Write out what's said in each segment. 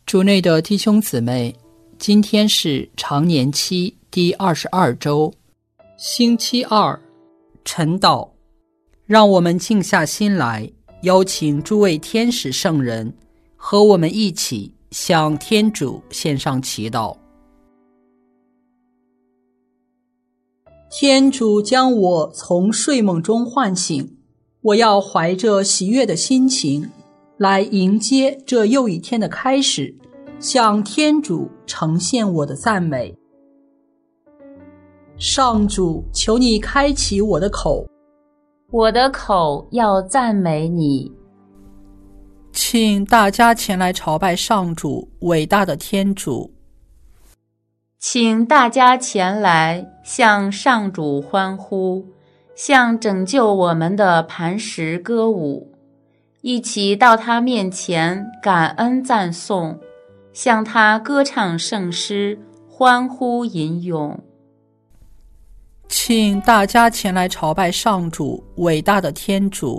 主内的弟兄姊妹，今天是常年期第22周，星期二，晨祷。让我们静下心来，邀请诸位天使圣人和我们一起向天主献上祈祷。天主将我从睡梦中唤醒，我要怀着喜悦的心情来迎接这又一天的开始，向天主呈现我的赞美。上主，求你开启我的口， 我的口要赞美你。 请大家前来朝拜上主，伟大的天主。 请大家前来向上主欢呼，向拯救我们的磐石歌舞，一起到他面前感恩赞颂，向他歌唱圣诗，欢呼吟咏。 请大家前来朝拜上主，伟大的天主。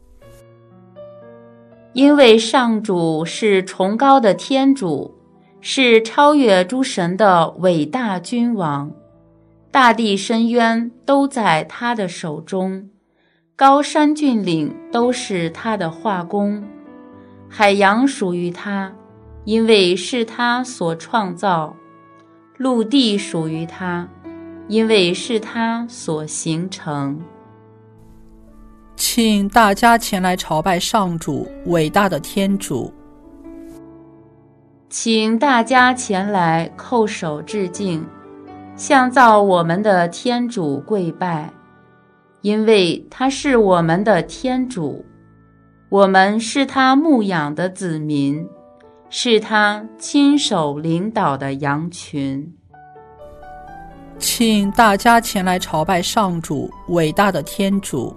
因为上主是崇高的天主，是超越诸神的伟大君王，大地深渊都在他的手中，高山峻岭都是他的画工，海洋属于他，因为是他所创造，陆地属于他，因为是他所形成。 请大家前来朝拜上主，伟大的天主。 请大家前来叩首致敬，向造我们的天主跪拜，因为他是我们的天主，我们是他牧养的子民，是他亲手领导的羊群。 请大家前来朝拜上主，伟大的天主。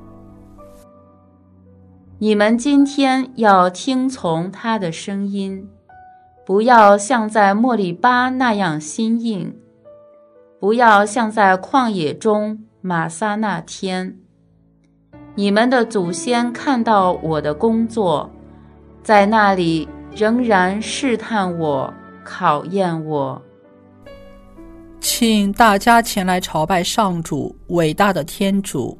你们今天要听从他的声音，不要像在莫利巴那样心硬，不要像在旷野中玛撒那天。你们的祖先看到我的工作，在那里仍然试探我，考验我。 请大家前来朝拜上主，伟大的天主。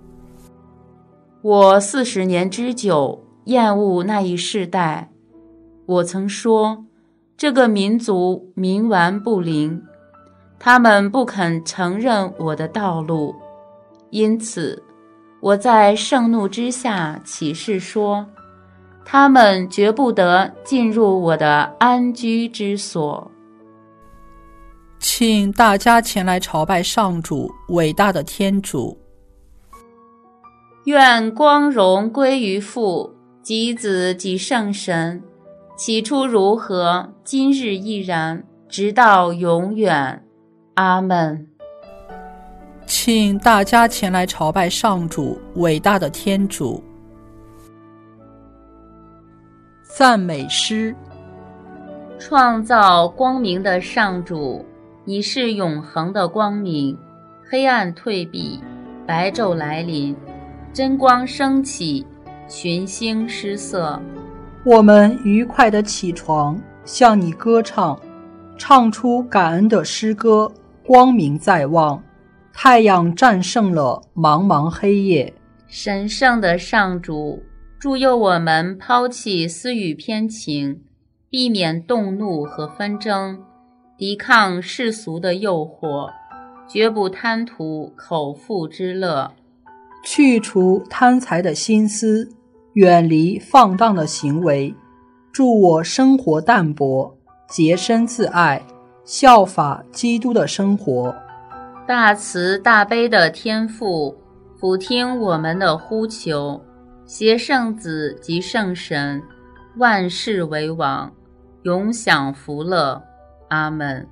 我40年之久厌恶那一世代，我曾说，这个民族冥顽不灵，他们不肯承认我的道路，因此我在盛怒之下起誓说，他们绝不得进入我的安居之所。 请大家前来朝拜上主，伟大的天主。 愿光荣归于父及子及圣神，起初如何，今日亦然，直到永远。阿们。 请大家前来朝拜上主，伟大的天主。赞美诗。 创造光明的上主，你是永恒的光明，黑暗退避，白昼来临，真光升起，群星失色。 我们愉快地起床，向你歌唱，唱出感恩的诗歌。光明在望，太阳战胜了茫茫黑夜。 神圣的上主，助佑我们抛弃私欲偏情，避免动怒和纷争，抵抗世俗的诱惑，绝不贪图口腹之乐， 去除贪财的心思，远离放荡的行为，助我生活淡泊，洁身自爱，效法基督的生活。 大慈大悲的天父，俯听我们的呼求，携圣子及圣神，万事为王，永享福乐。阿们。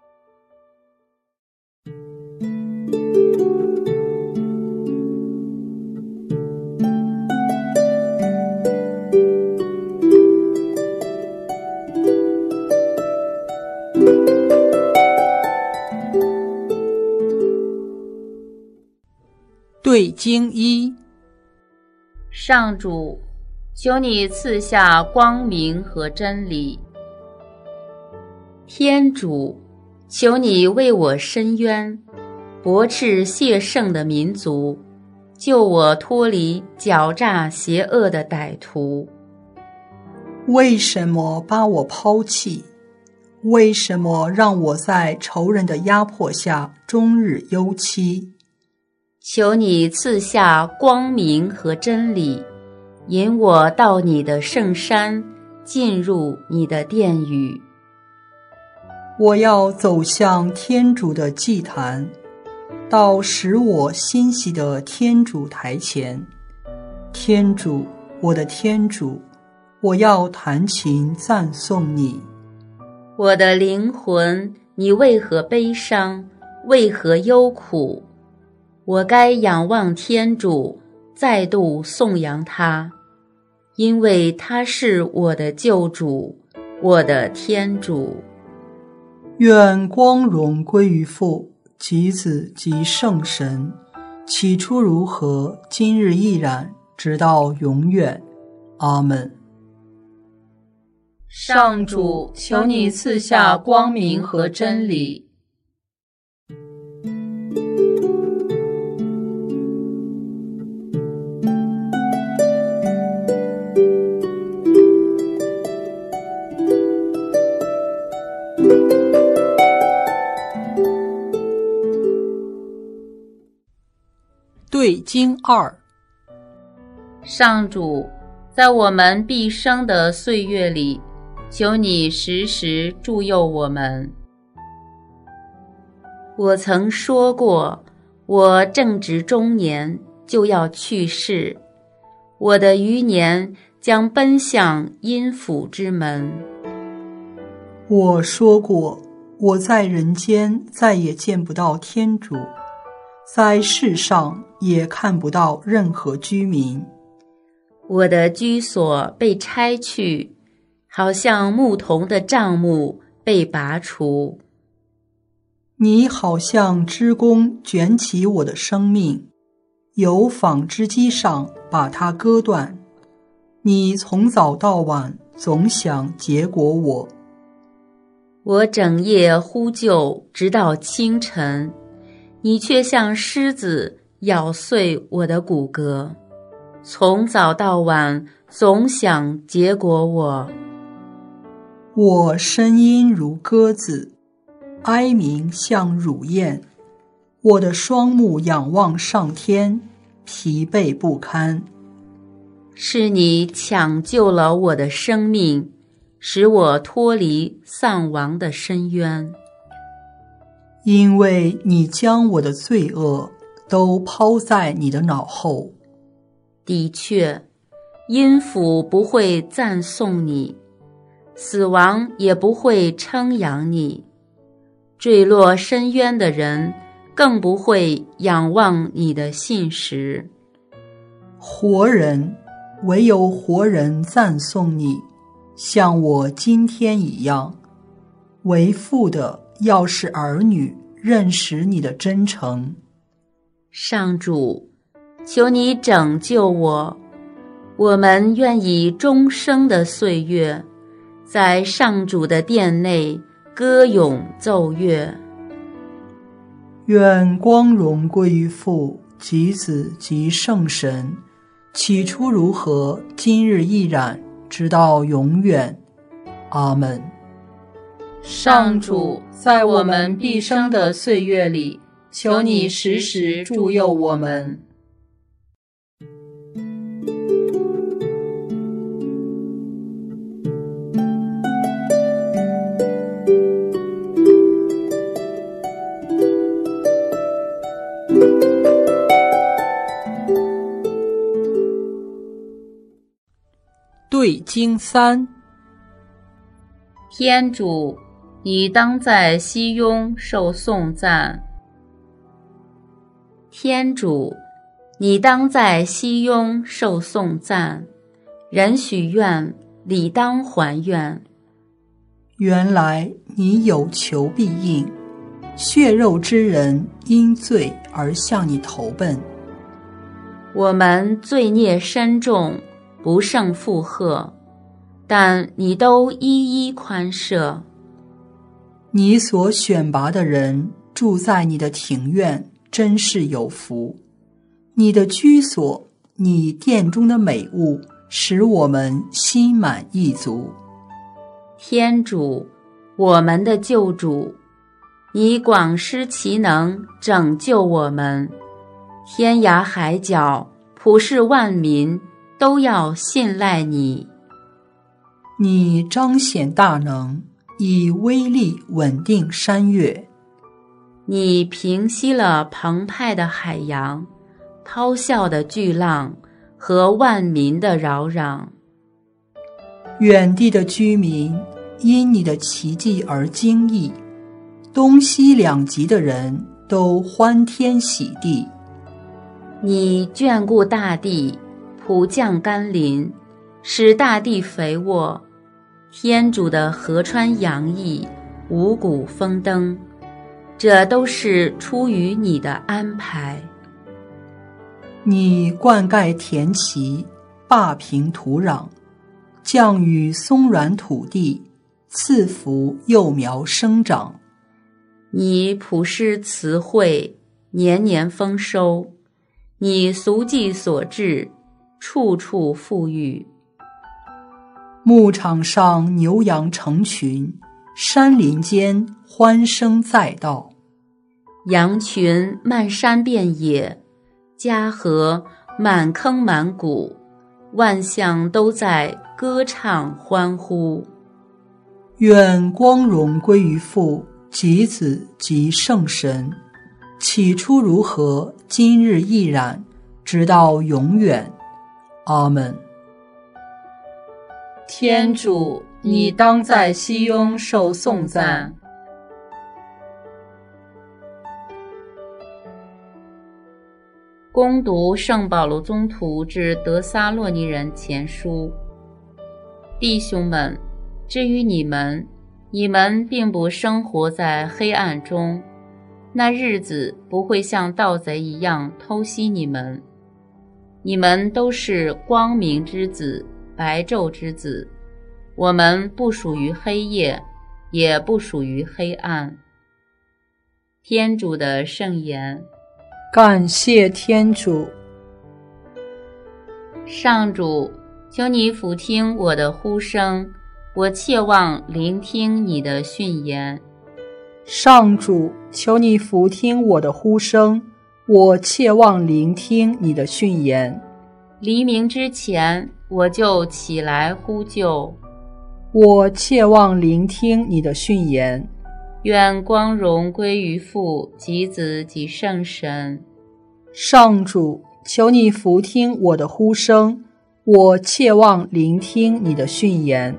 对经一。 上主，求你赐下光明和真理， 天主，求你为我伸冤，驳斥谢圣的民族，救我脱离狡诈邪恶的歹徒。 为什么把我抛弃？为什么让我在仇人的压迫下终日忧戚？ 求你赐下光明和真理，引我到你的圣山，进入你的殿宇。 我要走向天主的祭坛，到使我欣喜的天主台前。天主，我的天主，我要弹琴赞颂你。 我的灵魂，你为何悲伤？为何忧苦？我该仰望天主，再度颂扬他，因为他是我的救主，我的天主。 愿光荣归于父、及子、及圣神，起初如何，今日亦然，直到永远。阿们。 上主，求你赐下光明和真理。 对经2。 上主，在我们毕生的岁月里，求你时时助佑我们。我曾说过，我正值中年就要去世，我的余年将奔向阴府之门。 我说过，我在人间再也见不到天主，在世上也看不到任何居民。 我的居所被拆去，好像牧童的帐幕被拔除。 你好像织工卷起我的生命，由纺织机上把它割断。你从早到晚总想结果我。 我整夜呼救，直到清晨，你却像狮子咬碎我的骨骼。从早到晚总想结果我。 我声音如鸽子，哀鸣像乳燕，我的双目仰望上天，疲惫不堪。 是你抢救了我的生命，使我脱离丧亡的深渊。 因为你将我的罪恶都抛在你的脑后。 的确，阴府不会赞颂你，死亡也不会称扬你，坠落深渊的人更不会仰望你的信实。 活人，唯有活人赞颂你，像我今天一样。为父的要使儿女认识你的真诚。 上主，求你拯救我，我们愿以终生的岁月，在上主的殿内歌咏奏乐。 愿光荣归于父、及子、及圣神，起初如何，今日亦然，直到永远。阿们。 上主，在我们毕生的岁月里，求你时时助佑我们。 对经3。 天主，你当在熙雍受颂赞。天主，你当在熙雍受颂赞。人许愿，理当还愿。 原来你有求必应，血肉之人因罪而向你投奔。 我们罪孽深重，不胜负荷，但你都一一宽赦。 你所选拔的人住在你的庭院，真是有福。你的居所，你殿中的美物，使我们心满意足。 天主，我们的救主，你广施其能，拯救我们。天涯海角，普世万民都要信赖你。 你彰显大能，以威力稳定山岳。 你平息了澎湃的海洋，咆哮的巨浪和万民的扰攘。 远地的居民因你的奇迹而惊异，东西两极的人都欢天喜地。 你眷顾大地，普降甘霖，使大地肥沃。天主的河川洋溢，五谷丰登，这都是出于你的安排。 你灌溉田畦，坝平土壤，降雨松软土地，赐福幼苗生长。 你普施慈惠，年年丰收。你俗计所至，处处富裕。 牧场上牛羊成群，山林间欢声载道。 羊群漫山遍野，嘉禾满坑满谷，万象都在歌唱欢呼。 愿光荣归于父及子及圣神，起初如何，今日亦然，直到永远。阿们。天主，你当在熙雍受颂赞。 恭读圣保罗宗徒致得撒洛尼人前书。弟兄们，至于你们并不生活在黑暗中，那日子不会像盗贼一样偷袭你们。你们都是光明之子，白昼之子。我们不属于黑夜，也不属于黑暗。天主的圣言。 感谢天主。 上主，求你俯听我的呼声，我切望聆听你的训言。 上主，求你俯听我的呼声，我切望聆听你的训言。 黎明之前，我就起来呼救。 我切望聆听你的训言。 愿光荣归于父及子及圣神。 上主，求你俯听我的呼声，我切望聆听你的训言。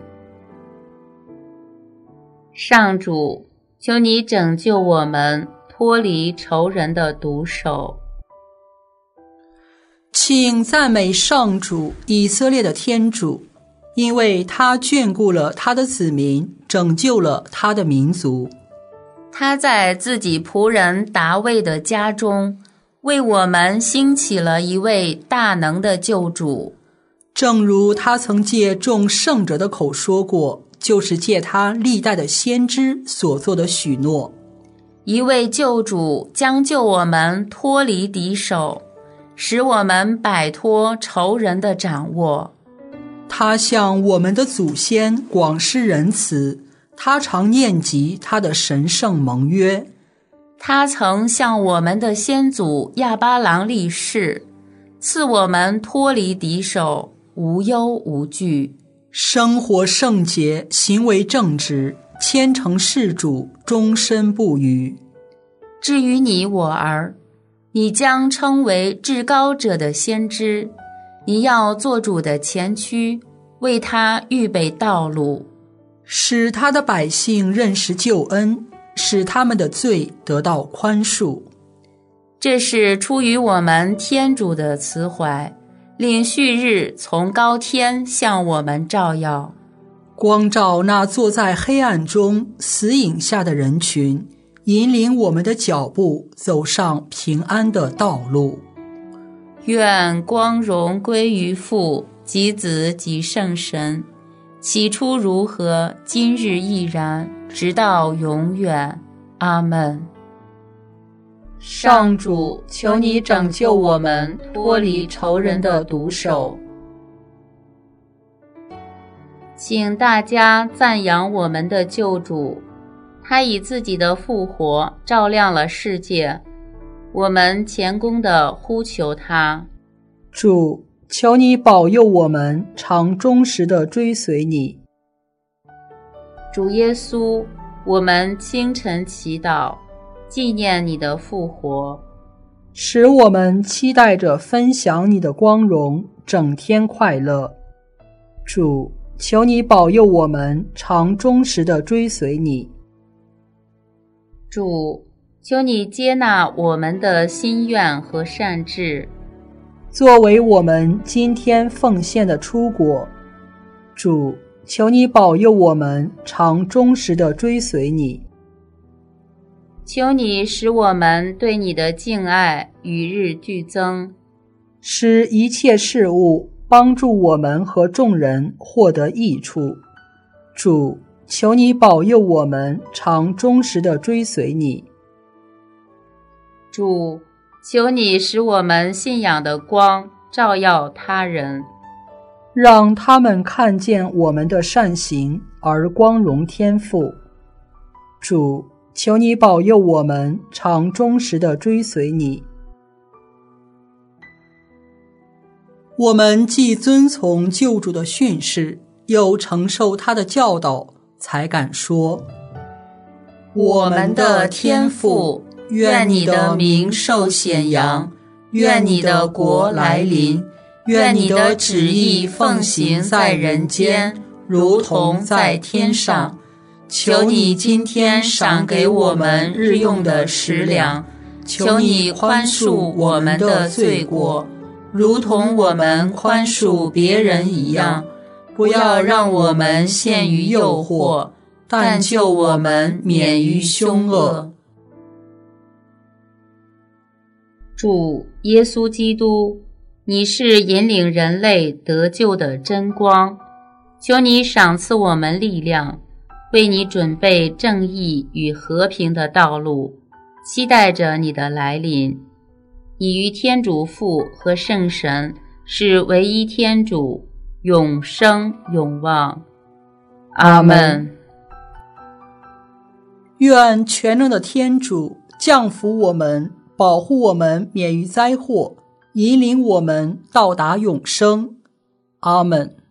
上主，求你拯救我们，脱离仇人的毒手。 请赞美上主，以色列的天主，因为他眷顾了他的子民，拯救了他的民族。 他在自己仆人达味的家中，为我们兴起了一位大能的救主。 正如他曾借众圣者的口说过，就是借他历代的先知所做的许诺。 一位救主将救我们脱离敌手，使我们摆脱仇人的掌握。 他向我们的祖先广施仁慈，他常念及他的神圣盟约。 他曾向我们的先祖亚巴郎立誓，赐我们脱离敌手，无忧无惧， 生活圣洁，行为正直，虔诚事主，终身不渝。 至于你我儿，你将称为至高者的先知，你要做主的前驱，为他预备道路， 使他的百姓认识救恩，使他们的罪得到宽恕。 这是出于我们天主的慈怀，令旭日从高天向我们照耀， 光照那坐在黑暗中死影下的人群，引领我们的脚步走上平安的道路。 愿光荣归于父及子及圣神， 起初如何，今日亦然，直到永远。阿们。上主，求你拯救我们，脱离仇人的毒手。请大家赞扬我们的救主，他以自己的复活照亮了世界，我们虔恭地呼求他。 主，求你保佑我们常忠实地追随你。 主耶稣，我们清晨祈祷，纪念你的复活， 使我们期待着分享你的光荣，整天快乐。主，求你保佑我们常忠实地追随你。 主，求你接纳我们的心愿和善志， 作为我们今天奉献的初果。主，求你保佑我们常忠实地追随你。 求你使我们对你的敬爱与日俱增， 使一切事物帮助我们和众人获得益处。主，求你保佑我们常忠实地追随你。 主，求你使我们信仰的光照耀他人， 让他们看见我们的善行而光荣天父。主，求你保佑我们常忠实地追随你。我们既遵从救主的训示，又承受他的教导，才敢说： 我们的天父，愿你的名受显扬，愿你的国来临，愿你的旨意奉行在人间，如同在天上。求你今天赏给我们日用的食粮，求你宽恕我们的罪过，如同我们宽恕别人一样，不要让我们陷于诱惑，但救我们免于凶恶。主耶稣基督，你是引领人类得救的真光，求你赏赐我们力量，为你准备正义与和平的道路，期待着你的来临。你与天主父和圣神是唯一天主，永生永旺。阿们。 愿全能的天主降福我们，保护我们免于灾祸，引领我们到达永生。阿们。